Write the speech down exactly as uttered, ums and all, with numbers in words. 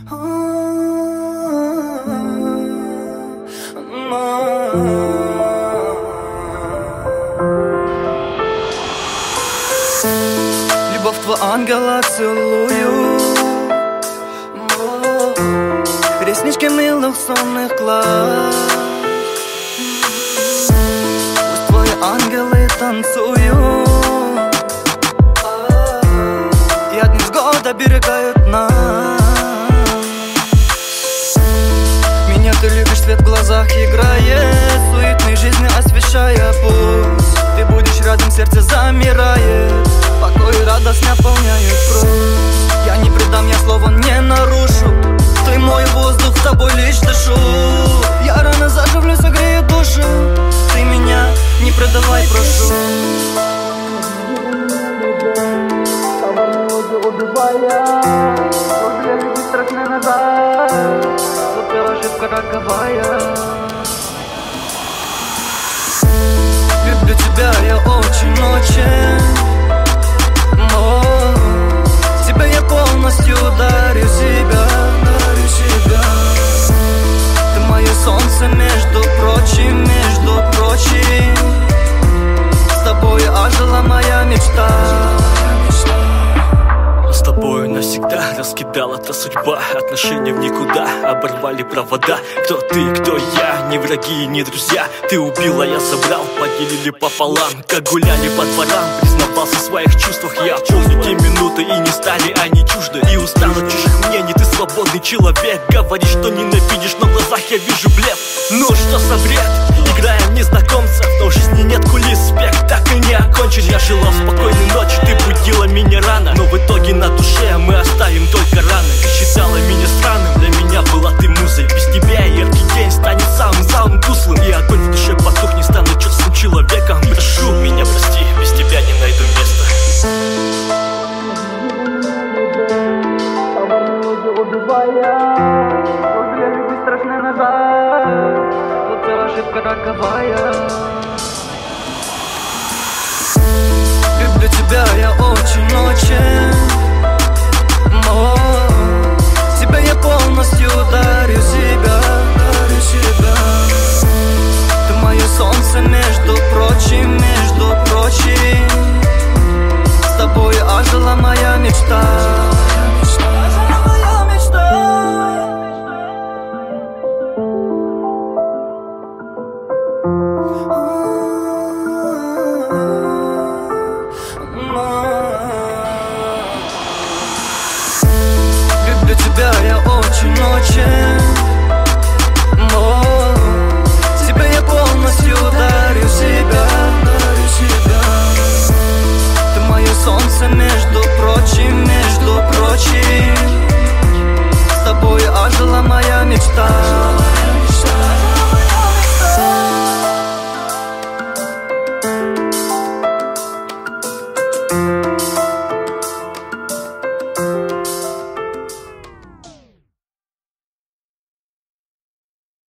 Любовь твой ангела целую, реснички милых сонных глаз. Пусть твои ангелы танцуют и от невзгод оберегают нас. Меня ты любишь, свет в глазах играет, суетной жизни освещая путь. Ты будешь рядом, сердце замирает, покой и радость наполняют кровь. Я не предам, я слова не нарушу, ты мой воздух, с тобой лишь дышу. Я рано заживлю, согрею душу, ты меня не предавай, прошу. Страшно назад, вот ошибка роковая. Люблю тебя я очень-очень, тебя я полностью дарю себя, дарю себя. Ты мое солнце, между прочим, между прочим. С тобой ожила моя мечта. С тобою навсегда раскидала та судьба. Отношения в никуда, оборвали провода. Кто ты, кто я, не враги, не друзья. Ты убила, я забрал, поделили пополам. Как гуляли по дворам, признавался в своих чувствах. Я помню те минуты, и не стали они чужды. И устал от чужих мнений, ты свободный человек. Говоришь, что ненавидишь, но в глазах я вижу блеф. Ну что за бред? Играем в незнакомцев, но в жизни нет кулис. Спектакль не окончен, я жила в спокойной ночи. Ты будила меня рано, но в итоге на душе мы оставим только раны. Ты считала меня странным, для меня была ты музой. Без тебя яркий день станет самым-самым тусклым. И огонь в душе потухнет, стану честным человеком. Прошу меня, прости, без тебя не найду места. Страшно назад, вот ошибка роковая. Люблю тебя я очень-очень, тебя я полностью дарю себя, дарю себя. Ты мое солнце, между прочим, между прочим. С тобой ожила моя мечта. Люблю тебя я очень-очень, тебя я полностью дарю себя, дарю себя. Ты мое солнце, между прочим, между прочим. С тобой ожила моя мечта.